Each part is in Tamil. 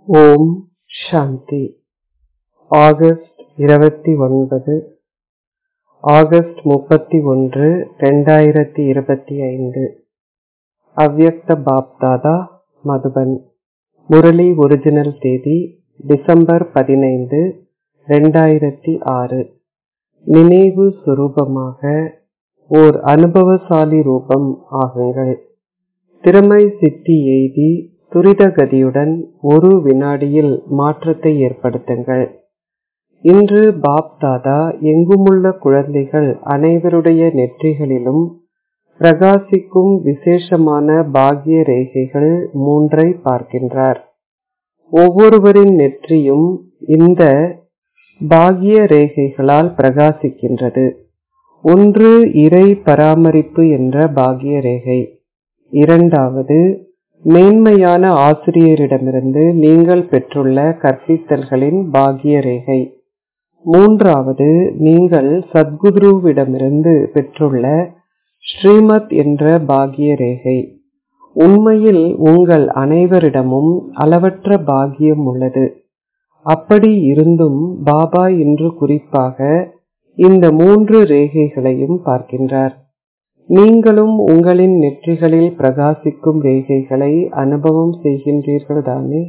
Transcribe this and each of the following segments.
ஓம் சாந்தி. August 29, August 31, 2025. Avyakt Bapdada, Madhuban. Murli original தேதி டிசம்பர் 15, 2006. நினைவு சுரூபமாக ஓர் அனுபவசாலி ரூபம் ஆகுங்கள். திறமை சித்தி எய்தி துரிதகதியுடன் ஒரு வினாடியில் மாற்றத்தை ஏற்படுத்துங்கள். இன்று பாப்தாதா எங்குமுள்ள குழந்தைகள் அனைவருடைய நெற்றிகளிலும் பிரகாசிக்கும் விசேஷமான பாக்ய ரேகைகள் 3 பார்க்கின்றார். ஒவ்வொருவரின் நெற்றியும் இந்த பாக்ய ரேகைகளால் பிரகாசிக்கின்றது. ஒன்று இறை பராமரிப்பு என்ற பாக்ய ரேகை. இரண்டாவது, மேன்மையான ஆசிரியரிடமிருந்து நீங்கள் பெற்றுள்ள கற்பித்தல்களின் பாக்ய ரேகை. மூன்றாவது, நீங்கள் சத்குருவிடமிருந்து பெற்றுள்ள ஸ்ரீமத் என்ற பாக்ய ரேகை. உண்மையில் உங்கள் அனைவரிடமும் அளவற்ற பாக்கியம் உள்ளது. அப்படி இருந்தும் பாபா இன்று குறிப்பாக இந்த 3 ரேகைகளையும் பார்க்கின்றார். நீங்களும் உங்களின் நெற்றிகளில் பிரகாசிக்கும் ரேகைகளை அனுபவம் செய்கின்றீர்கள் தானே?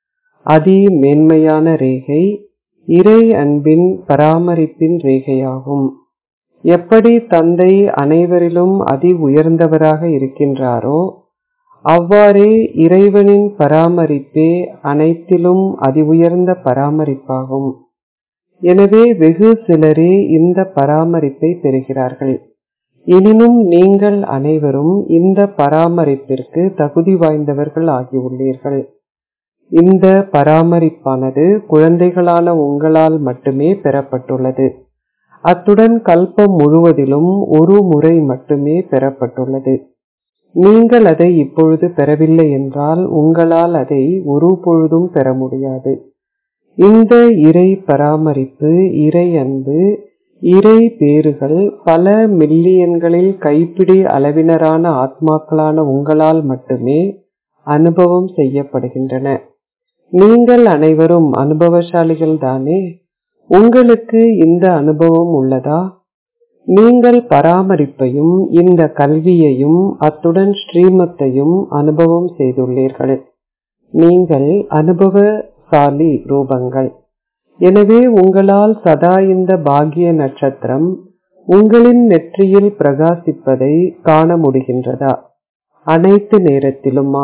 அதி மேன்மையான ரேகை இறை அன்பின் பராமரிப்பின் ரேகையாகும். எப்படி தந்தை அனைவரிலும் அதி உயர்ந்தவராக இருக்கின்றாரோ அவ்வாறே இறைவனின் பராமரிப்பே அனைத்திலும் அதி உயர்ந்த பராமரிப்பாகும். எனவே வெகு சிலரே இந்த பராமரிப்பை பெறுகிறார்கள். எனினும் நீங்கள் அனைவரும் இந்த பராமரிப்பிற்கு தகுதி வாய்ந்தவர்கள் ஆகியுள்ளீர்கள். இந்த பராமரிப்பானது குழந்தைகளான உங்களால் மட்டுமே பெறப்பட்டுள்ளது. அத்துடன் கல்பம் முழுவதிலும் ஒரு முறை மட்டுமே பெறப்பட்டுள்ளது. நீங்கள் அதை இப்பொழுது பெறவில்லை என்றால் உங்களால் அதை ஒரு பொழுதும் பெற முடியாது. இந்த இறை பராமரிப்பு, இறை அன்பு, இறை பேறுகள் பல மில்லியன்களில் கைப்பிடி அளவினரான ஆத்மாக்களான உங்களால் மட்டுமே அனுபவம் செய்யப்படுகின்றன. நீங்கள் அனைவரும் அனுபவசாலிகள் தானே? உங்களுக்கு இந்த அனுபவம் உள்ளதா? நீங்கள் பராமரிப்பையும் இந்த கல்வியையும் அத்துடன் ஸ்ரீமத்தையும் அனுபவம் செய்துள்ளீர்கள். நீங்கள் அனுபவசாலி ரூபங்கள். எனவே உங்களால் சதா இந்த பாக்ய நட்சத்திரம் உங்களின் நெற்றியில் பிரகாசிப்பதை காண முடிகின்றதா? அனைத்து நேரத்திலுமா?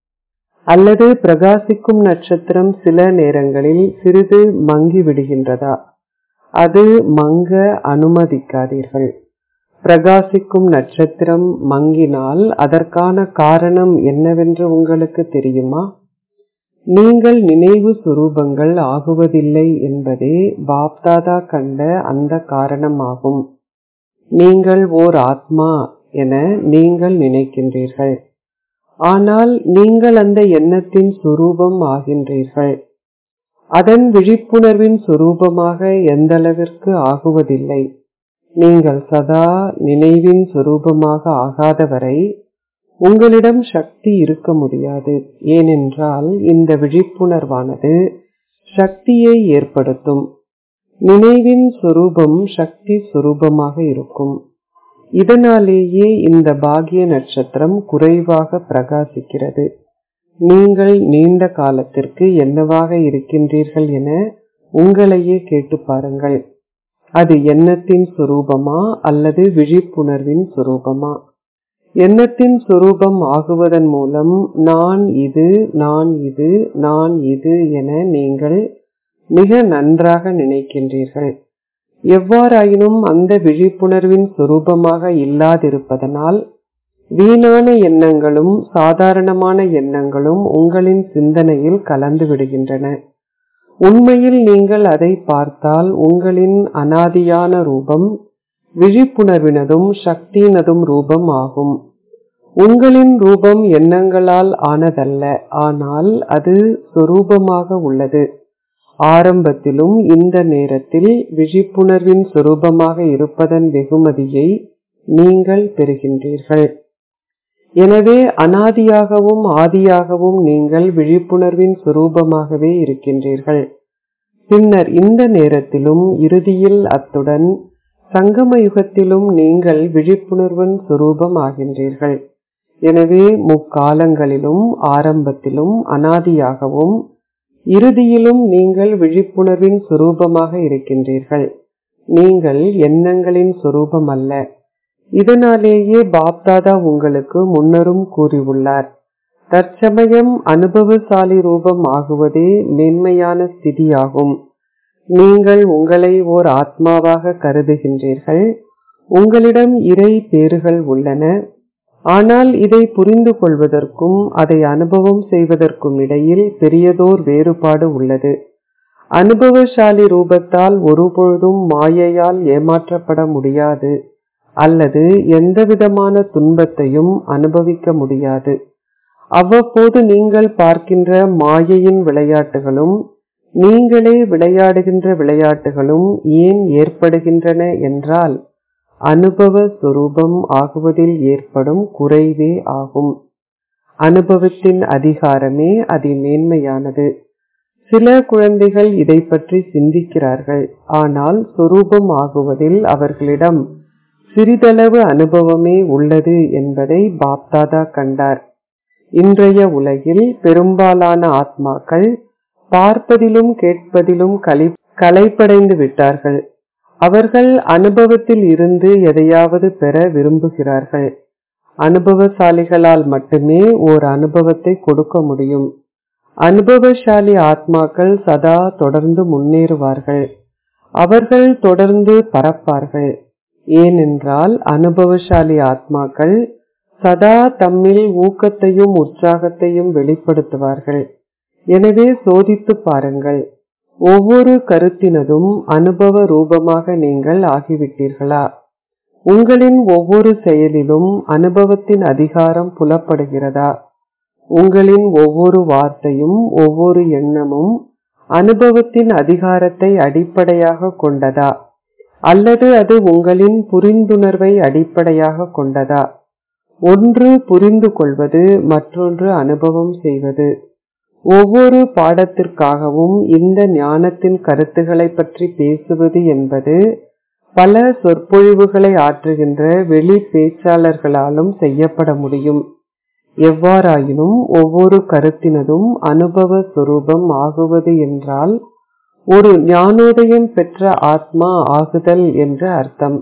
அல்லது பிரகாசிக்கும் நட்சத்திரம் சில நேரங்களில் சிறிது மங்கி விடுகின்றதா? அது மங்க அனுமதிக்காதீர்கள். பிரகாசிக்கும் நட்சத்திரம் மங்கினால் அதற்கான காரணம் என்னவென்று உங்களுக்கு தெரியுமா? நீங்கள் நினைவு சுரூபங்கள் ஆகுவதில்லை என்பதே பாப்தாதா கண்ட அந்த காரணமாகும். நீங்கள் ஓர் ஆத்மா என நீங்கள் நினைக்கின்றீர்கள். ஆனால் நீங்கள் அந்த எண்ணத்தின் சுரூபம் ஆகின்றீர்கள். அதன் விழிப்புணர்வின் சுரூபமாக எந்தளவிற்கு ஆகுவதில்லை. நீங்கள் சதா நினைவின் சுரூபமாக ஆகாதவரை உங்களிடம் சக்தி இருக்க முடியாது. ஏனென்றால் இந்த விழிப்புணர்வானது சக்தியை ஏற்படுத்தும். நினைவின் சுரூபம் சக்தி சுரூபமாக இருக்கும். இதனாலேயே இந்த பாக்ய நட்சத்திரம் குறைவாக பிரகாசிக்கிறது. நீங்கள் நீண்ட காலத்திற்கு என்னவாக இருக்கின்றீர்கள் என உங்களையே கேட்டு பாருங்கள். அது எண்ணத்தின் சுரூபமா அல்லது விழிப்புணர்வின் சுரூபமா? எண்ணத்தின் சுரூபம் ஆகுவதன் மூலம் நான் இது, நான் இது, நான் இது என நீங்கள் மிக நன்றாக நினைக்கின்றீர்கள். எவ்வாறாயினும் அந்த விழிப்புணர்வின் சுரூபமாக இல்லாதிருப்பதனால் வீணான எண்ணங்களும் சாதாரணமான எண்ணங்களும் உங்களின் சிந்தனையில் கலந்து விடுகின்றன. உண்மையில் நீங்கள் அதை பார்த்தால் உங்களின் அனாதியான ரூபம் விழிப்புணர்வினதும் சக்தியினதும் ரூபம் ஆகும். உங்களின் ரூபம் எண்ணங்களால் ஆனதல்ல, ஆனால் அது சொரூபமாக உள்ளது. ஆரம்பத்திலும் இந்த நேரத்தில் விழிப்புணர்வின் சொரூபமாக இருப்பதன் வெகுமதியை நீங்கள் பெறுகின்றீர்கள். எனவே அனாதியாகவும் ஆதியாகவும் நீங்கள் விழிப்புணர்வின் சுரூபமாகவே இருக்கின்றீர்கள். பின்னர் இந்த நேரத்திலும் இறுதியில் அத்துடன் சங்கம யுகத்திலும் நீங்கள் விழிப்புணர்வின் சுரூபம் ஆகின்றீர்கள். எனவே முக்காலங்களிலும் ஆரம்பத்திலும் அனாதியாகவும் இறுதியிலும் நீங்கள் விழிப்புணர்வின் சுரூபமாக இருக்கின்றீர்கள். நீங்கள் எண்ணங்களின் சுரூபம் அல்ல. இதனாலேயே பாப்தாதா உங்களுக்கு முன்னரும் கூறியுள்ளார், தற்சமயம் அனுபவசாலி ரூபம் ஆகுவதே மேன்மையான ஸ்திதியாகும். நீங்கள் உங்களை ஓர் ஆத்மாவாக கருதுகின்றீர்கள். உங்களிடம் இறை பேறுகள் உள்ளன. ஆனால் இதை புரிந்து கொள்வதற்கும் அதை அனுபவம் செய்வதற்கும் இடையில் பெரியதோர் வேறுபாடு உள்ளது. அனுபவசாலி ரூபத்தால் ஒருபொழுதும் மாயையால் ஏமாற்றப்பட முடியாது அல்லது எந்தவிதமான துன்பத்தையும் அனுபவிக்க முடியாது. அவ்வப்போது நீங்கள் பார்க்கின்ற மாயையின் விளையாட்டுகளும் நீங்களே விளையாடுகின்ற விளையாட்டுகளும் ஏன் ஏற்படுகின்றன என்றால் அனுபவ சுரூபம் ஆகுவதில் ஏற்படும் குறைவே ஆகும். அனுபவத்தின் அதிகாரமே அதிமேன்மையானது. சில குழந்தைகள் இதை பற்றி சிந்திக்கிறார்கள். ஆனால் சுரூபம் ஆகுவதில் அவர்களிடம் சிறிதளவு அனுபவமே உள்ளது என்பதை பாப்தாதா கண்டார். இன்றைய உலகில் பெரும்பாலான ஆத்மாக்கள் பார்ப்பதிலும் கேட்பதிலும் களைப்படைந்து விட்டார்கள். அவர்கள் அனுபவத்தில் இருந்து எதையாவது பெற விரும்புகிறார்கள். அனுபவசாலிகளால் மட்டுமே ஓர் அனுபவத்தை கொடுக்க முடியும். அனுபவசாலி ஆத்மாக்கள் சதா தொடர்ந்து முன்னேறுவார்கள். அவர்கள் தொடர்ந்து பறப்பார்கள். ஏனென்றால் அனுபவசாலி ஆத்மாக்கள் சதா தம்மில் ஊக்கத்தையும் உற்சாகத்தையும் வெளிப்படுத்துவார்கள். எனவே சோதித்து பாருங்கள், ஒவ்வொரு கருத்தினதும் அனுபவ ரூபமாக நீங்கள் ஆகிவிட்டீர்களா? உங்களின் ஒவ்வொரு செயலிலும் அனுபவத்தின் அதிகாரம் புலப்படுகிறதா? உங்களின் ஒவ்வொரு வார்த்தையும் ஒவ்வொரு எண்ணமும் அனுபவத்தின் அதிகாரத்தை அடிப்படையாக கொண்டதா அல்லது அது உங்களின் புரிந்துணர்வை அடிப்படையாக கொண்டதா? ஒன்று புரிந்து கொள்வது, மற்றொன்று அனுபவம் செய்வது. ஒவ்வொரு பாடத்திற்காகவும் இந்த ஞானத்தின் கருத்துக்களை பற்றி பேசுவது என்பது பல சொற்பொழிவுகளை ஆற்றுகின்ற வெளி பேச்சாளர்களாலும் செய்யப்பட முடியும். எவ்வாறாயினும் ஒவ்வொரு கருத்தினதும் அனுபவ சுரூபம் ஆகுவது என்றால் ஒரு ஞானோதயம் பெற்ற ஆத்மா ஆகுதல் என்று அர்த்தம்.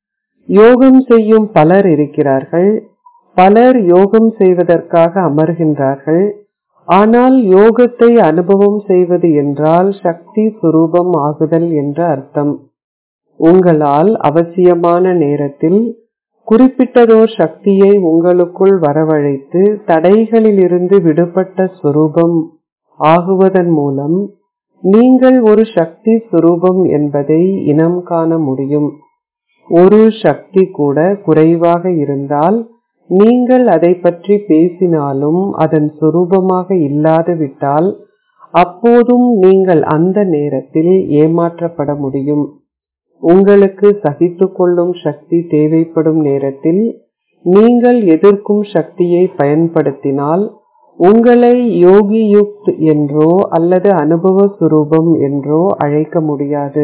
யோகம் செய்யும் பலர் இருக்கிறார்கள். பலர் யோகம் செய்வதற்காக அமர்கின்றார்கள். ஆனால் யோகத்தை அனுபவம் செய்வது என்றால் சக்தி சுரூபம் ஆகுதல் என்று அர்த்தம். உங்களால் அவசியமான நேரத்தில் குறிப்பிட்டதோர் சக்தியை உங்களுக்குள் வரவழைத்து தடைகளிலிருந்து விடுபட்ட சுரூபம் ஆகுவதன் மூலம் நீங்கள் ஒரு சக்தி சுரூபம் என்பதை இனம் காண முடியும். ஒரு சக்தி கூட குறைவாக இருந்தால் நீங்கள் அதை பற்றி பேசினாலும் அதன் சுரூபமாக இல்லாது விட்டால் அப்போதும் நீங்கள் அந்த நேரத்தில் ஏமாற்றப்பட முடியும். உங்களுக்கு சகித்து கொள்ளும் சக்தி தேவைப்படும் நேரத்தில் நீங்கள் எதிர்க்கும் சக்தியை பயன்படுத்தினால் உங்களை யோகி யுக்த் என்றோ அல்லது அனுபவ சுரூபம் என்றோ அழைக்க முடியாது.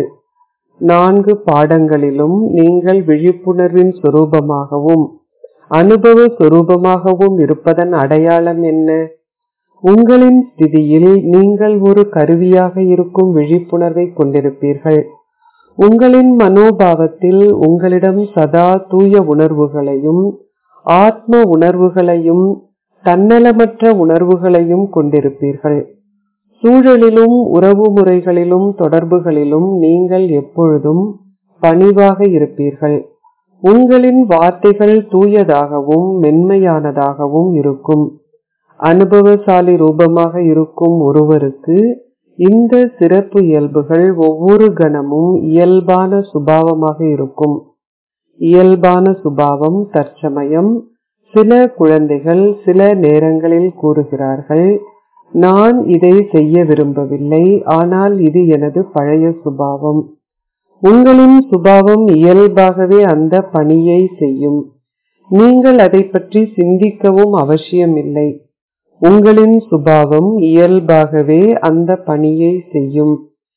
4 பாடங்களிலும் நீங்கள் விழிப்புணர்வின் சுரூபமாகவும் அனுபவ சுரூபமாகவும் இருப்பதன் அடையாளம் என்ன? உங்களின் ஸ்திதியில் நீங்கள் ஒரு கருவியாக இருக்கும் விழிப்புணர்வை கொண்டிருப்பீர்கள். உங்களின் மனோபாவத்தில் உங்களிடம் சதா தூய உணர்வுகளையும் ஆத்ம உணர்வுகளையும் தன்னலமற்ற உணர்வுகளையும் கொண்டிருப்பீர்கள். சூழலிலும் உறவு முறைகளிலும் தொடர்புகளிலும் நீங்கள் எப்பொழுதும் பணிவாக இருப்பீர்கள். உங்களின் வார்த்தைகள் தூயதாகவும் மென்மையானதாகவும் இருக்கும். அனுபவசாலி ரூபமாக இருக்கும் ஒருவருக்கு இந்த சிறப்பு இயல்புகள் ஒவ்வொரு கணமும் இயல்பான சுபாவமாக இருக்கும். இயல்பான சுபாவம் தற்சமயம் சில குழந்தைகள் சில நேரங்களில் கூறுகிறார்கள், நான் இதை செய்ய விரும்பவில்லை, ஆனால் இது எனது பழைய சுபாவம். உங்களின் சுபாவம் இயல்பாகவே அந்த பணியை செய்யும். நீங்கள் அதை பற்றி சிந்திக்கவும் அவசியமில்லை. உங்களின் சுபாவம் இயல்பாகவே அந்த பணியை செய்யும்.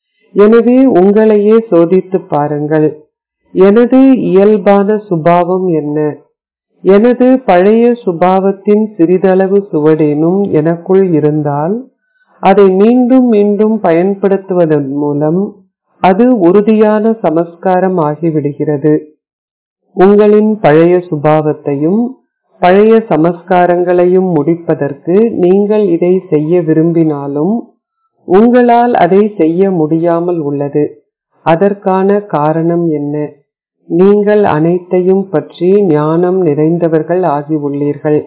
எனவே உங்களையே சோதித்து பாருங்கள். எனது இயல்பான சுபாவம் என்ன? எனது பழைய சுபாவத்தின் சிறிதளவு சுவடேனும் எனக்குள் இருந்தால் அதை மீண்டும் மீண்டும் பயன்படுத்துவதன் மூலம் அது உறுதியான சமஸ்காரம் ஆகிவிடுகிறது. உங்களின் பழைய சுபாவத்தையும் பழைய சமஸ்காரங்களையும் முடிப்பதற்கு நீங்கள் இதை செய்ய விரும்பினாலும் உங்களால் அதை செய்ய முடியாமல் உள்ளது. அதற்கான காரணம் என்ன? நீங்கள் அனைத்தையும் பற்றி ஞானம் நிறைந்தவர்கள் ஆகி உள்ளீர்கள்.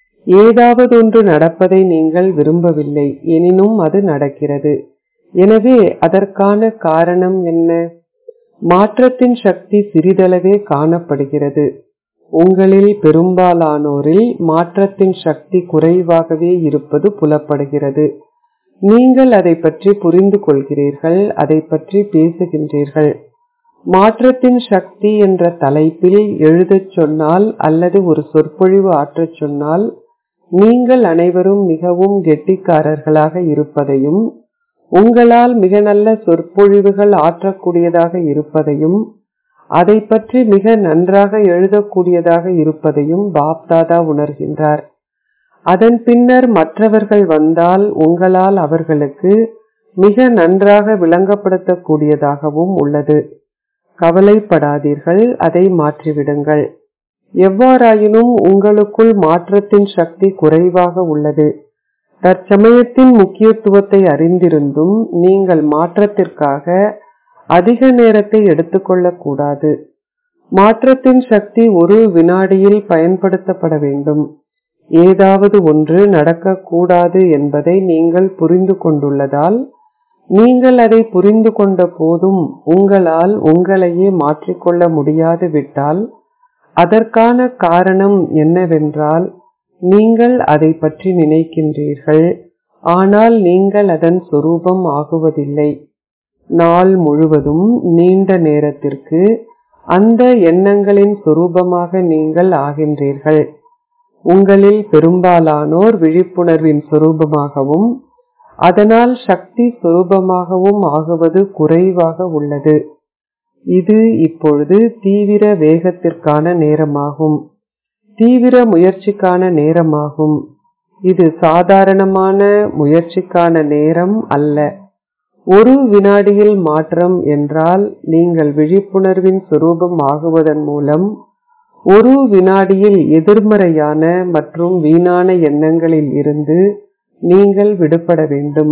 ஏதாவது ஒன்று நடப்பதை நீங்கள் விரும்பவில்லை, எனினும் அது நடக்கிறது. எனவே அதற்கான காரணம் என்ன? மாற்றத்தின் சக்தி சிறிதளவே காணப்படுகிறது. உங்களில் பெரும்பாலானோரில் மாற்றத்தின் சக்தி குறைவாகவே இருப்பது புலப்படுகிறது. நீங்கள் அதை பற்றி புரிந்து கொள்கிறீர்கள், அதை பற்றி பேசுகின்றீர்கள். மாற்றத்தின் சக்தி என்ற தலைப்பில் எழுதச் சொன்னால் அல்லது ஒரு சொற்பொழிவு ஆற்றச் சொன்னால் நீங்கள் அனைவரும் மிகவும் கெட்டிக்காரர்களாக இருப்பதையும் உங்களால் மிக நல்ல சொற்பொழிவுகள் ஆற்றக்கூடியதாக இருப்பதையும் அதை பற்றி மிக நன்றாக எழுதக்கூடியதாக இருப்பதையும் பாப்தாதா உணர்கின்றார். அதன் பின்னர் மற்றவர்கள் வந்தால் உங்களால் அவர்களுக்கு மிக நன்றாக விளங்கப்படுத்தக்கூடியதாகவும் உள்ளது. கவலைப்படாதீர்கள், அதை மாற்றிவிடுங்கள். எவ்வாறாயினும் உங்களுக்குள் மாற்றத்தின் சக்தி குறைவாக உள்ளது. தற்சமயத்தின் முக்கியத்துவத்தை அறிந்திருந்தும் நீங்கள் மாற்றத்திற்காக அதிக நேரத்தை எடுத்துக்கொள்ளக் கூடாது. மாற்றத்தின் சக்தி ஒரு வினாடியில் பயன்படுத்தப்பட வேண்டும். ஏதாவது ஒன்று நடக்கக்கூடாது என்பதை நீங்கள் புரிந்து கொண்டுள்ளதால் நீங்கள் அதை புரிந்து கொண்ட போதும் உங்களால் உங்களையே மாற்றிக்கொள்ள முடியாது விட்டால் அதற்கான காரணம் என்னவென்றால் நீங்கள் அதை பற்றி நினைக்கின்றீர்கள், ஆனால் நீங்கள் அதன் சொரூபம் ஆகுவதில்லை. நாள் முழுவதும் நீண்ட நேரத்திற்கு அந்த எண்ணங்களின் சொரூபமாக நீங்கள் ஆகின்றீர்கள். உங்களில் பெரும்பாலானோர் விழிப்புணர்வின் சொரூபமாகவும் அதனால் சக்தி சொரூபமாகவும் ஆகுவது குறைவாக உள்ளது. இது இப்பொழுது தீவிர வேகத்திற்கான நேரமாகும், தீவிர முயற்சிக்கான நேரமாகும். இது சாதாரணமான முயற்சிக்கான நேரம் அல்ல. ஒரு வினாடியில் மாற்றம் என்றால் நீங்கள் விழிப்புணர்வின் சொரூபம் ஆகுவதன் மூலம் ஒரு வினாடியில் எதிர்மறையான மற்றும் வீணான எண்ணங்களில் இருந்து நீங்கள் விடுபட வேண்டும்.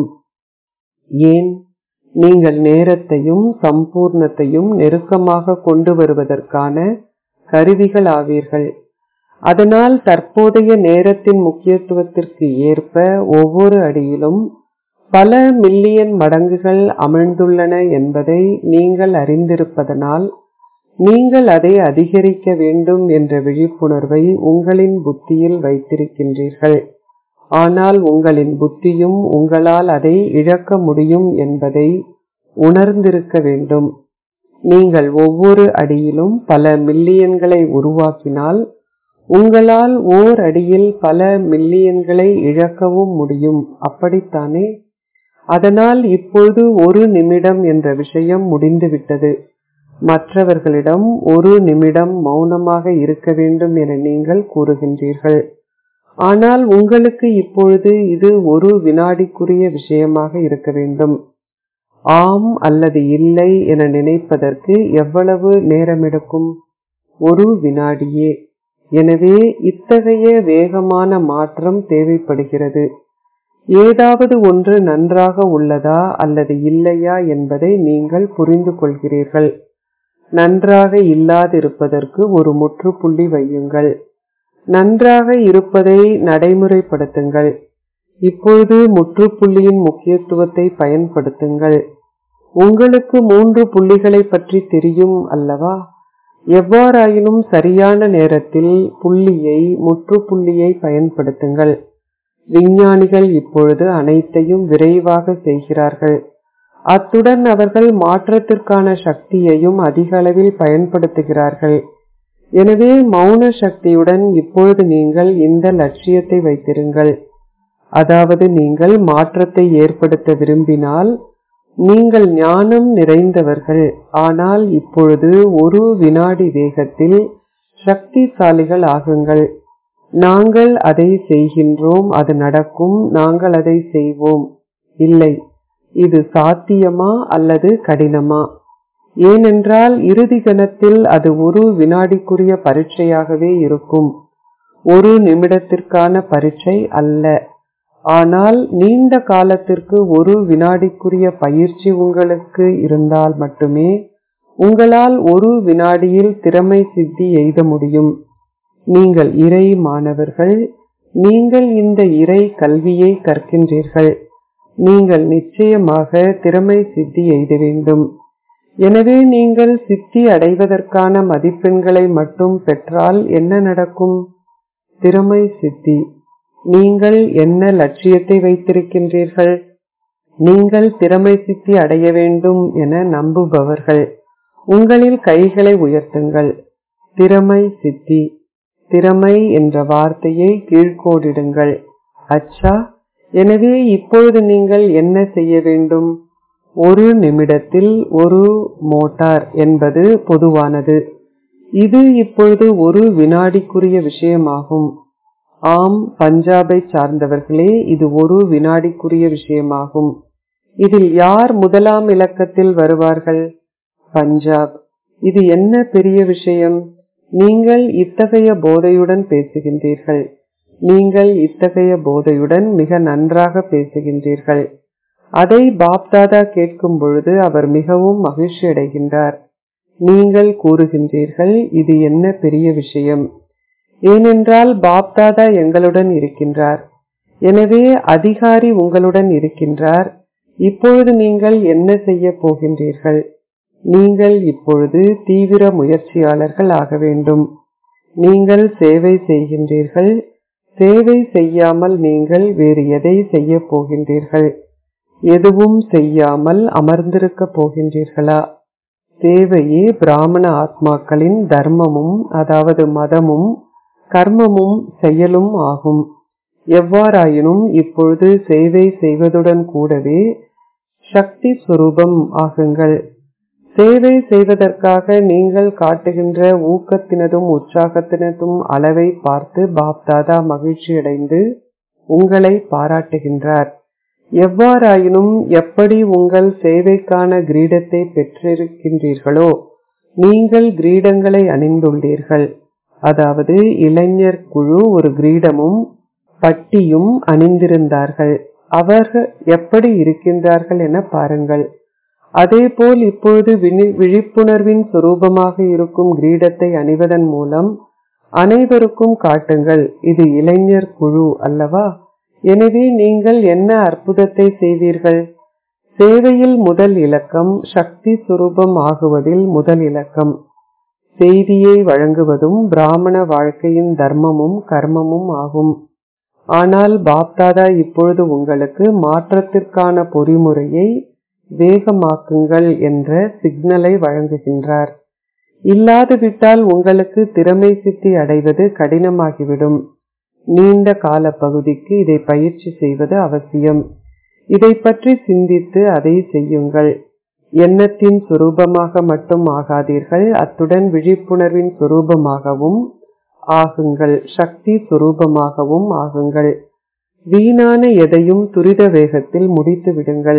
ஏன்? நீங்கள் நேரத்தையும் சம்பூர்ணத்தையும் நெருக்கமாக கொண்டு வருவதற்கான கருவிகள் ஆவீர்கள். அதனால் தற்போதைய நேரத்தின் முக்கியத்துவத்திற்கு ஏற்ப ஒவ்வொரு அடியிலும் பல மில்லியன் மடங்குகள் அமிழ்ந்துள்ளன என்பதை நீங்கள் அறிந்திருப்பதனால் நீங்கள் அதை அதிகரிக்க வேண்டும் என்ற விழிப்புணர்வை உங்களின் புத்தியில் வைத்திருக்கின்றீர்கள். ஆனால் உங்களின் புத்தியும் உங்களால் அதை இழக்க முடியும் என்பதை உணர்ந்திருக்க வேண்டும். நீங்கள் ஒவ்வொரு அடியிலும் பல மில்லியன்களை உருவாக்கினால் உங்களால் ஓர் அடியில் பல மில்லியன்களை இழக்கவும் முடியும், அப்படித்தானே? அதனால் இப்பொழுது ஒரு நிமிடம் என்ற விஷயம் முடிந்துவிட்டது. மற்றவர்களிடம் ஒரு நிமிடம் மௌனமாக இருக்க வேண்டும் என நீங்கள் கூறுகின்றீர்கள். ஆனால் உங்களுக்கு இப்பொழுது இது ஒரு வினாடிக்குரிய விஷயமாக இருக்க வேண்டும். ஆம் அல்லது இல்லை என நினைப்பதற்கு எவ்வளவு நேரம் எடுக்கும்? ஒரு வினாடியே. எனவே இத்தகைய வேகமான மாற்றம் தேவைப்படுகிறது. ஏதாவது ஒன்று நன்றாக உள்ளதா அல்லது இல்லையா என்பதை நீங்கள் புரிந்து கொள்கிறீர்கள். நன்றாக இல்லாதிருப்பதற்கு ஒரு முற்றுப்புள்ளி வையுங்கள். நன்றாக இருப்பதை நடைமுறைப்படுத்துங்கள். இப்பொழுது முற்றுப்புள்ளியின் முக்கியத்துவத்தை பயன்படுத்துங்கள். உங்களுக்கு 3 புள்ளிகளை பற்றி தெரியும் அல்லவா? எவ்வாறாயினும் சரியான நேரத்தில் புள்ளியை முற்றுப்புள்ளியை பயன்படுத்துங்கள். விஞ்ஞானிகள் இப்பொழுது அனைத்தையும் விரைவாக செய்கிறார்கள். அத்துடன் அவர்கள் மாற்றத்திற்கான சக்தியையும் அதிக அளவில் பயன்படுத்துகிறார்கள். எனவே மௌன சக்தியுடன் இப்பொழுது நீங்கள் இந்த லட்சியத்தை வைத்திருங்கள். அதாவது நீங்கள் மாற்றத்தை ஏற்படுத்த விரும்பினால் நீங்கள் ஞானம் நிறைந்தவர்கள், ஆனால் இப்பொழுது ஒரு வினாடி வேகத்தில் சக்திசாலிகள் ஆகுங்கள். நாங்கள் அதை செய்கின்றோம், அது நடக்கும், நாங்கள் அதை செய்வோம். இல்லை, இது சாத்தியமா அல்லது கடினமா? ஏனென்றால் இறுதி கணத்தில் அது ஒரு வினாடிக்குரிய பரீட்சையாகவே இருக்கும், ஒரு நிமிடத்திற்கான பரீட்சை அல்ல. ஆனால் நீண்ட காலத்திற்கு ஒரு வினாடிக்குரிய பயிற்சி உங்களுக்கு இருந்தால் மட்டுமே உங்களால் ஒரு வினாடியில் திறமை சித்தி எய்த முடியும். நீங்கள் இறை மாணவர்கள், நீங்கள் இந்த இறை கல்வியை கற்கின்றீர்கள். நீங்கள் நிச்சயமாக திறமை சித்தி எய்த வேண்டும். எனவே நீங்கள் சித்தி அடைவதற்கான மதிப்பெண்களை மட்டும் பெற்றால் என்ன நடக்கும்? திறமை சித்தி. நீங்கள் என்ன லட்சியத்தை வைத்திருக்கின்றீர்கள்? நீங்கள் திறமை சித்தி அடைய வேண்டும் என நம்புபவர்கள் உங்களில் கைகளை உயர்த்துங்கள். திறமை சித்தி. திறமை என்ற வார்த்தையை கீழ்கோடிடுங்கள். அச்சா, எனவே இப்பொழுது நீங்கள் என்ன செய்ய வேண்டும்? ஒரு நிமிடத்தில் ஒரு மோட்டார் என்பது பொதுவானது. இது இப்பொழுது ஒரு வினாடிக்குரிய விஷயமாகும். ஆம், பஞ்சாபை சார்ந்தவர்களே, இது ஒரு வினாடிக்குரிய விஷயமாகும். இதில் யார் முதலாம் இலக்கத்தில் வருவார்கள்? பஞ்சாப். இது என்ன பெரிய விஷயம்? நீங்கள் இத்தகைய போதையுடன் பேசுகின்றீர்கள். நீங்கள் இத்தகைய போதையுடன் மிக நன்றாக பேசுகின்றீர்கள். அதை பாப்தாதா கேட்கும் பொழுது அவர் மிகவும் மகிழ்ச்சி அடைகின்றார். நீங்கள் கூறுகின்றீர்கள், இது என்ன பெரிய விஷயம்? ஏனென்றால் பாப்தாதா எங்களுடன் இருக்கின்றார். எனவே அதிகாரி உங்களுடன் இருக்கின்றார். இப்பொழுது நீங்கள் என்ன செய்ய போகின்றீர்கள்? நீங்கள் இப்பொழுது தீவிர முயற்சியாளர்கள் ஆக வேண்டும். நீங்கள் சேவை செய்கின்றீர்கள். சேவை செய்யாமல் நீங்கள் வேறு எதை செய்ய போகின்றீர்கள்? எதுவும் செய்யாமல் அமர்ந்திருக்க போகின்றீர்களா? சேவையே பிராமண ஆத்மாக்களின் தர்மமும், அதாவது மதமும், கர்மமும், செயலும் ஆகும். எவ்வாறாயினும் இப்பொழுது சேவை செய்வதுடன் கூடவே சக்தி சுரூபம் ஆகுங்கள். சேவை செய்வதற்காக நீங்கள் காட்டுகின்ற ஊக்கத்தினதும் உற்சாகத்தினதும் அளவை பார்த்து பாப்தாதா மகிழ்ச்சியடைந்து உங்களை பாராட்டுகின்றார். எவ்வாறாயினும் எப்படி உங்கள் சேவைக்கான கிரீடத்தை பெற்றிருக்கின்றீர்களோ, நீங்கள் கிரீடங்களை அணிந்துள்ளீர்கள். அதாவது இளைஞர் குழு ஒரு கிரீடமும் பட்டியும் அணிந்திருந்தார்கள். அவர்கள் எப்படி இருக்கின்றார்கள் என பாருங்கள். அதேபோல் இப்பொழுது விழிப்புணர்வின் சுரூபமாக இருக்கும் கிரீடத்தை அணிவதன் மூலம் அனைவருக்கும் காட்டுங்கள், இது இளைஞர் குழு அல்லவா? எனவே நீங்கள் என்ன அற்புதத்தை செய்வீர்கள்? சேவையில் முதல் இலக்கம், சக்தி சுரூபம் ஆகுவதில் முதல் இலக்கம். செய்தியை வழங்குவதும் பிராமண வாழ்க்கையின் தர்மமும் கர்மமும் ஆகும். ஆனால் பாப்தாதா இப்பொழுது உங்களுக்கு மாற்றத்திற்கான பொறிமுறையை வேகமாக்குங்கள் என்ற சிக்னலை வழங்குகின்றார். இல்லாதுவிட்டால் உங்களுக்கு திறமை சித்தி அடைவது கடினமாகிவிடும். நீண்ட கால பகுதிக்கு இதை பயிற்சி செய்வது அவசியம். இதை பற்றி சிந்தித்து அதை செய்யுங்கள். எண்ணத்தின் சுரூபமாக மட்டும் ஆகாதீர்கள், அத்துடன் விழிப்புணர்வின் சுரூபமாகவும் ஆகுங்கள், சக்தி சுரூபமாகவும் ஆகுங்கள். வீணான எதையும் துரித வேகத்தில் முடித்து விடுங்கள்.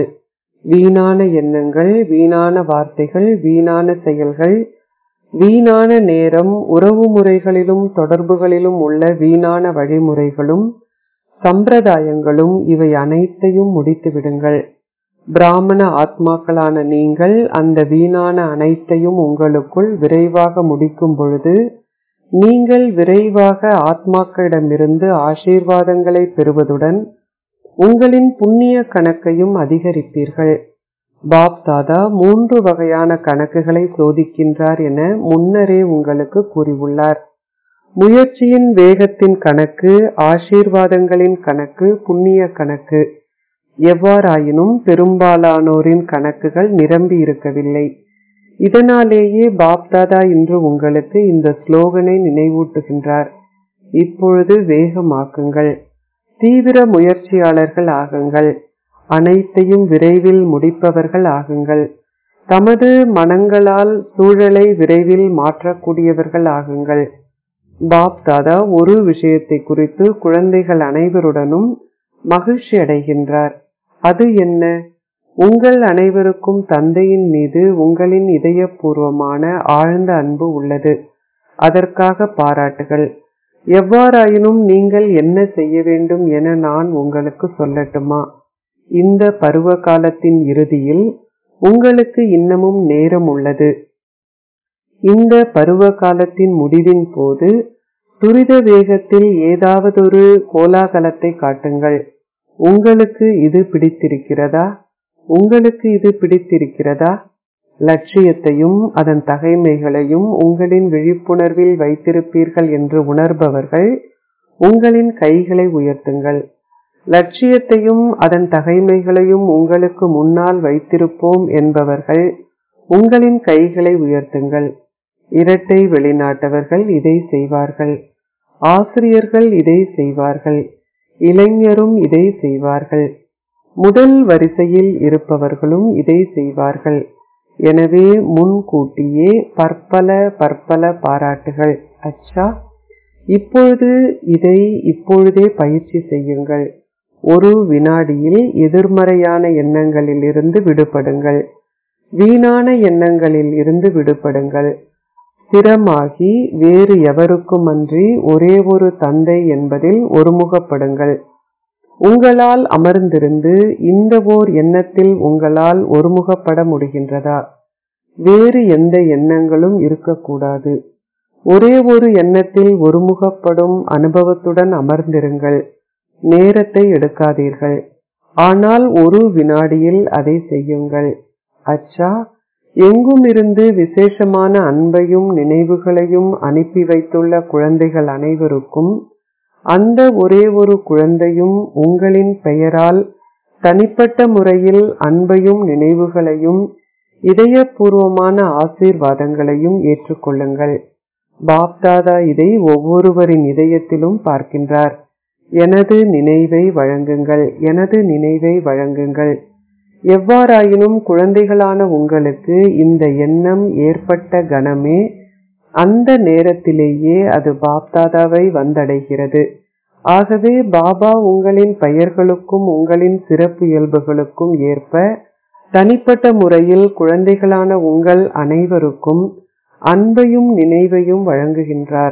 வீணான எண்ணங்கள், வீணான வார்த்தைகள், வீணான செயல்கள், வீணான நேரம், உறவு முறைகளிலும் தொடர்புகளிலும் உள்ள வீணான வழிமுறைகளும் சம்பிரதாயங்களும், இவை அனைத்தையும் முடித்து விடுங்கள். பிராமண ஆத்மாக்களான நீங்கள் அந்த வீணான அனைத்தையும் உங்களுக்குள் விரைவாக முடிக்கும் பொழுது நீங்கள் விரைவாக ஆத்மாக்களிடமிருந்து ஆசீர்வாதங்களை பெறுவதுடன் உங்களின் புண்ணிய கணக்கையும் அதிகரிப்பீர்கள். பாப்தாதா 3 வகையான கணக்குகளை சோதிக்கின்றார் என முன்னரே உங்களுக்கு கூறியுள்ளார். முயற்சியின் வேகத்தின் கணக்கு, ஆசீர்வாதங்களின் கணக்கு, புண்ணிய கணக்கு. எவ்வாறாயினும் பெரும்பாலானோரின் கணக்குகள் நிரம்பி இருக்கவில்லை. இதனாலேயே பாப்தாதா இன்று உங்களுக்கு இந்த ஸ்லோகனை நினைவூட்டுகின்றார். இப்பொழுது வேகமாக்குங்கள், தீவிர முயற்சியாளர்கள் ஆகுங்கள், அனைத்தையும் விரைவில் முடிப்பவர்கள் ஆகுங்கள், தமது மனங்களால் சூழலை விரைவில் மாற்றக்கூடியவர்கள் ஆகுங்கள். பாப்தாதா ஒரு விஷயத்தை குறித்து குழந்தைகள் அனைவருடனும் மகிழ்ச்சி அடைகின்றார். அது என்ன? உங்கள் அனைவருக்கும் தந்தையின் மீது உங்களின் இதயபூர்வமான ஆழ்ந்த அன்பு உள்ளது. அதற்காக பாராட்டுகள். எவ்வாறாயினும் நீங்கள் என்ன செய்ய வேண்டும் என நான் உங்களுக்கு சொல்லட்டுமா? இந்த பருவ காலத்தின் இறுதியில் உங்களுக்கு இன்னமும் நேரம் உள்ளது. இந்த பருவ காலத்தின் முடிவின் போது துரித வேகத்தில் ஏதாவதொரு கோலாகலத்தை காட்டுங்கள். உங்களுக்கு இது பிடித்திருக்கிறதா? உங்களுக்கு இது பிடித்திருக்கிறதா? லட்சியத்தையும் அதன் தகைமைகளையும் உங்களின் விழிப்புணர்வில் வைத்திருப்பீர்கள் என்று உணர்பவர்கள் உங்களின் கைகளை உயர்த்துங்கள். லட்சியத்தையும் அதன் தகைமைகளையும் உங்களுக்கு முன்னால் வைத்திருப்போம் என்பவர்கள் உங்களின் கைகளை உயர்த்துங்கள். இரட்டை வெளிநாட்டவர்கள் இதை செய்வார்கள், ஆசிரியர்கள் இதை செய்வார்கள், இளைஞரும் இதை செய்வார்கள், முதல் வரிசையில் இருப்பவர்களும் இதை செய்வார்கள். எனவே முன்கூட்டியே பற்பல பற்பல பாராட்டுகள். அச்சா, இப்பொழுது இதை இப்பொழுதே பயிற்சி செய்யுங்கள். ஒரு வினாடியில் எதிர்மறையான எண்ணங்களில் இருந்து விடுபடுங்கள், வீணான எண்ணங்களில் இருந்து விடுபடுங்கள். ஸ்திரமாகி வேறு எவருக்குமன்றி ஒரே ஒரு தந்தை என்பதில் ஒருமுகப்படுங்கள். உங்களால் அமர்ந்திருந்து இந்த ஓர் எண்ணத்தில் உங்களால் ஒருமுகப்பட முடிகின்றதா? வேறு எந்த எண்ணங்களும் இருக்கக்கூடாது. ஒரே ஒரு எண்ணத்தில் ஒருமுகப்படும் அனுபவத்துடன் அமர்ந்திருங்கள். நேரத்தை எடுக்காதீர்கள், ஆனால் ஒரு வினாடியில் அதை செய்யுங்கள். அச்சா, எங்குமிருந்து விசேஷமான அன்பையும் நினைவுகளையும் அனுப்பி வைத்துள்ள குழந்தைகள் அனைவருக்கும் அந்த ஒரே ஒரு குழந்தையும் உங்களின் பெயரால் தனிப்பட்ட முறையில் அன்பையும் நினைவுகளையும் இதயபூர்வமான ஆசீர்வாதங்களையும் ஏற்றுக்கொள்ளுங்கள். பாப்தாதா இதை ஒவ்வொருவரின் இதயத்திலும் பார்க்கின்றார். எனது நினைவை வழங்குங்கள், எனது நினைவை வழங்குங்கள். எவ்வாறாயினும் குழந்தைகளான உங்களுக்கு இந்த எண்ணம் ஏற்பட்ட கணமே அந்த நேரத்திலேயே அது பாப்தாதாவை வந்தடைகிறது. ஆகவே பாபா உங்களின் பெயர்களுக்கும் உங்களின் சிறப்பு இயல்புகளுக்கும் ஏற்ப தனிப்பட்ட முறையில் குழந்தைகளான உங்கள் அனைவருக்கும் அன்பையும் நினைவையும் வழங்குகின்றார்.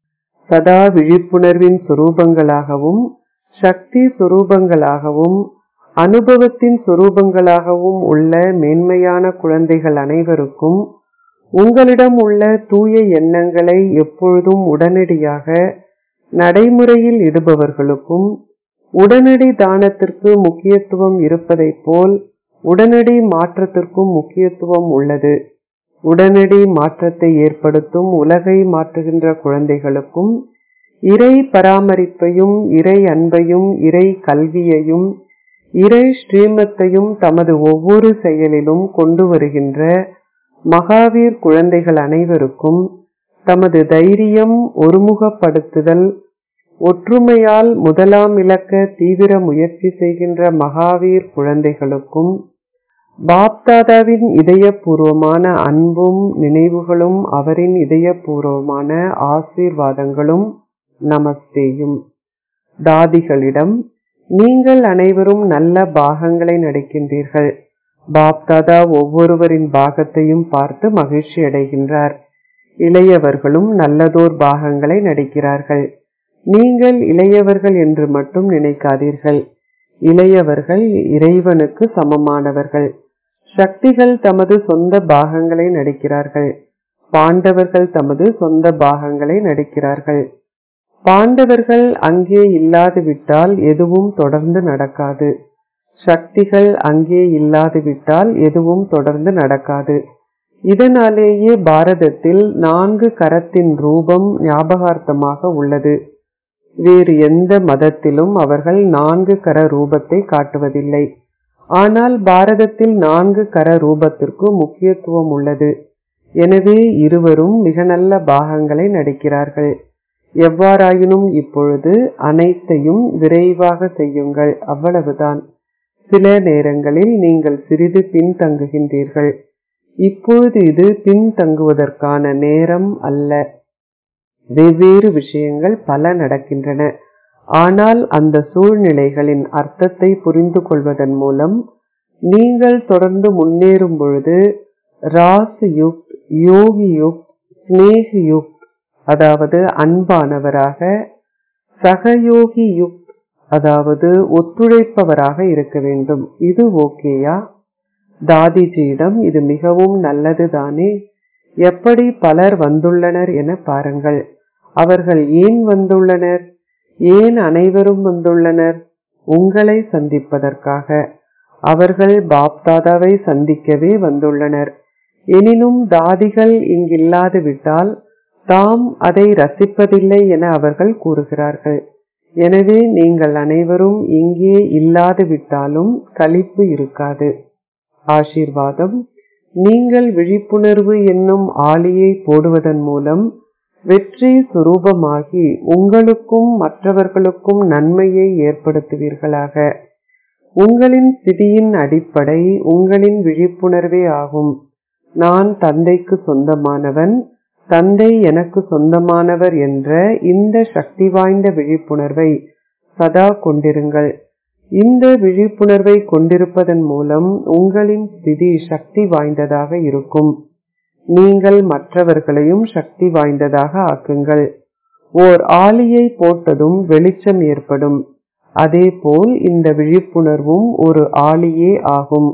சதா விழிப்புணர்வின் சொரூபங்களாகவும் சக்தி சொரூபங்களாகவும் அனுபவத்தின் சொரூபங்களாகவும் உள்ள மேன்மையான குழந்தைகள் அனைவருக்கும் உங்களிடம் உள்ள தூய எண்ணங்களை எப்பொழுதும் உடனடியாக நடைமுறையில் இடுபவர்களுக்கும் உடனடி தானத்திற்கு முக்கியத்துவம் இருப்பதை போல் உடனடி மாற்றத்திற்கும் முக்கியத்துவம் உள்ளது. உடனடி மாற்றத்தை ஏற்படுத்தும் உலகை மாற்றுகின்ற குழந்தைகளுக்கும் இறை பராமரிப்பையும் இறை அன்பையும் இறை கல்வியையும் இறை ஸ்ரீமத்தையும் தமது ஒவ்வொரு செயலிலும் கொண்டு வருகின்ற மகாவீர் குழந்தைகள் அனைவருக்கும் தமது தைரியம், ஒருமுகப்படுத்துதல், ஒற்றுமையால் முதலாம் இலக்க தீவிர முயற்சி செய்கின்ற மகாவீர் குழந்தைகளுக்கும் பாப்தாதாவின் இதயபூர்வமான அன்பும் நினைவுகளும் அவரின் இதயபூர்வமான ஆசீர்வாதங்களும் நமஸ்தேயும். தாதிகளிடம் நீங்கள் அனைவரும் நல்ல பாகங்களை நடிக்கின்றீர்கள். பாப்தாதா ஒவ்வொருவரின் பாகத்தையும் பார்த்து மகிழ்ச்சி அடைகின்றார். இளையவர்களும் நல்லதோர் பாகங்களை நடிக்கிறார்கள். நீங்கள் இளையவர்கள் என்று மட்டும் நினைக்காதீர்கள். இளையவர்கள் இறைவனுக்கு சமமானவர்கள். சக்திகள் தமது சொந்த பாகங்களை நடிக்கிறார்கள். பாண்டவர்கள் தமது சொந்த பாகங்களை நடிக்கிறார்கள். பாண்டவர்கள் அங்கே இல்லாது விட்டால் எதுவும் தொடர்ந்து நடக்காது. சக்திகள் அங்கே இல்லாது விட்டால் எதுவும் தொடர்ந்து நடக்காது. இதனாலேயே பாரதத்தில் 4 கரத்தின் ரூபம் ஞாபகார்த்தமாக உள்ளது. வேறு எந்த மதத்திலும் அவர்கள் 4 கர ரூபத்தை காட்டுவதில்லை. ஆனால் பாரதத்தில் 4 கர ரூபத்திற்கு முக்கியத்துவம் உள்ளது. எனவே இருவரும் மிக நல்ல பாகங்களை நடிக்கிறார்கள். எவ்வாறாயினும் இப்பொழுது அனைத்தையும் விரைவாக செய்யுங்கள், அவ்வளவுதான். சில நேரங்களில் நீங்கள் சிறிது பின்தங்குகின்றீர்கள். இப்பொழுது இது பின்தங்குவதற்கான நேரம் அல்ல. வெவ்வேறு விஷயங்கள் பல நடக்கின்றன. ஆனால் அந்த சூழ்நிலைகளின் அர்த்தத்தை புரிந்து கொள்வதன் மூலம் நீங்கள் தொடர்ந்து முன்னேறும் பொழுது ராசயுக்த், யோகியுக்த், ஸ்நேகயுக்த், அதாவது அன்பானவராக, சகயோகி யுக்த், அதாவது ஒத்துழைப்பவராக இருக்க வேண்டும். இது ஓகேயா? தாதிஜியிடம் இது மிகவும் நல்லது தானே? எப்படி பலர் வந்துள்ளனர் என பாருங்கள். அவர்கள் ஏன் வந்துள்ளனர்? ஏன் அனைவரும் வந்துள்ளனர்? உங்களை சந்திப்பதற்காக. அவர்கள் பாப்தாதாவை சந்திக்கவே வந்துள்ளனர். எனினும் தாதிகள் இங்கில்லாது விட்டால் தாம் அதை ரசிப்பதில்லை என அவர்கள் கூறுகிறார்கள். எனவே நீங்கள் அனைவரும் இங்கே இல்லாது விட்டாலும் களிப்பு இருக்காது. ஆசீர்வாதம். நீங்கள் விழிப்புணர்வு என்னும் ஆளியை போடுவதன் மூலம் வெற்றி சுரூபமாகி உங்களுக்கும் மற்றவர்களுக்கும் நன்மையை ஏற்படுத்துவீர்களாக. உங்களின் ஸ்திதியின் அடிப்படை உங்களின் விழிப்புணர்வே ஆகும். நான் தந்தைக்கு சொந்தமானவன், தந்தை எனக்கு சொந்தமானவர் என்ற இந்த சக்தி வாய்ந்த விழிப்புணர்வை சதா கொண்டிருங்கள். இந்த விழிப்புணர்வை கொண்டிருப்பதன் மூலம் உங்களின் ஸ்திதி சக்தி வாய்ந்ததாக இருக்கும். நீங்கள் மற்றவர்களையும் சக்தி வாய்ந்ததாக ஆக்குங்கள். ஓர் ஆளியை போட்டதும் வெளிச்சம் ஏற்படும். அதேபோல் இந்த விழிப்புணர்வும் ஒரு ஆளியே ஆகும்.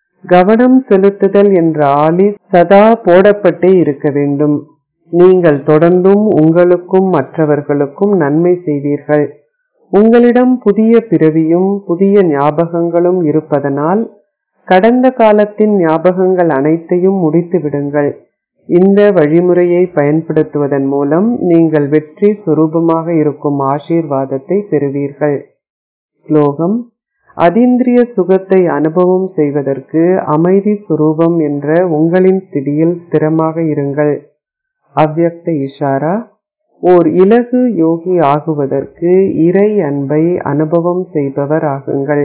கவனம் செலுத்துதல் என்ற ஆளி சதா போடப்பட்டே இருக்க வேண்டும். நீங்கள் தொடர்ந்தும் உங்களுக்கும் மற்றவர்களுக்கும் நன்மை செய்வீர்கள். உங்களிடம் புதிய பிறவியும் புதிய ஞாபகங்களும் இருப்பதனால் கடந்த காலத்தின் ஞாபகங்கள் அனைத்தையும் முடித்து விடுங்கள். இந்த வழிமுறையை பயன்படுத்துவதன் மூலம் நீங்கள் வெற்றி சுரூபமாக இருக்கும் ஆசீர்வாதத்தை பெறுவீர்கள். ஸ்லோகம். அதீந்திரிய சுகத்தை அனுபவம் செய்வதற்கு அமைதி சுரூபம் என்ற உங்களின் ஸ்திதியில் ஸ்திரமாக இருங்கள். அவ்யக்த இஷாரா. ஓர் இலகு யோகி ஆகுவதற்கு இறை அன்பை அனுபவம் செய்பவர் ஆகுங்கள்.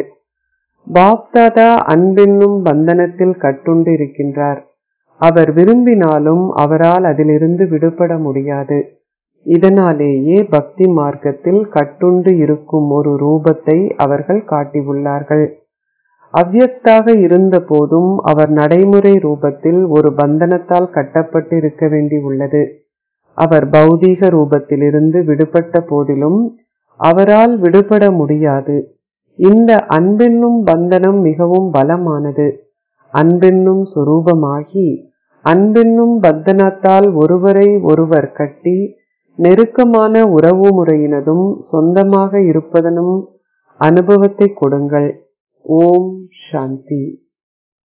பாப்தாதா அன்பென்னும் பந்தனத்தில் கட்டுண்டு இருக்கின்றார். அவர் விரும்பினாலும் அவரால் அதிலிருந்து விடுபட முடியாது. இதனாலேயே பக்தி மார்க்கத்தில் கட்டுண்டு இருக்கும் ஒரு ரூபத்தை அவர்கள் காட்டியுள்ளார்கள். அவ்யக்தாக இருந்த போதும் அவர் நடைமுறை ரூபத்தில் ஒரு பந்தனத்தால் கட்டப்பட்டு இருக்க வேண்டி உள்ளது. அவர் பௌதீக ரூபத்திலிருந்து விடுபட்ட போதிலும் அவரால் விடுபட முடியாது. இந்த அன்பென்னும் பந்தனம் மிகவும் பலமானது. அன்பென்னும் சொரூபமாகி அன்பென்னும் பந்தனத்தால் ஒருவரை ஒருவர் கட்டி நெருக்கமான உறவு முறையினதும் சொந்தமாக இருப்பதனும் அனுபவத்தை கொடுங்கள். ஓம் சாந்தி.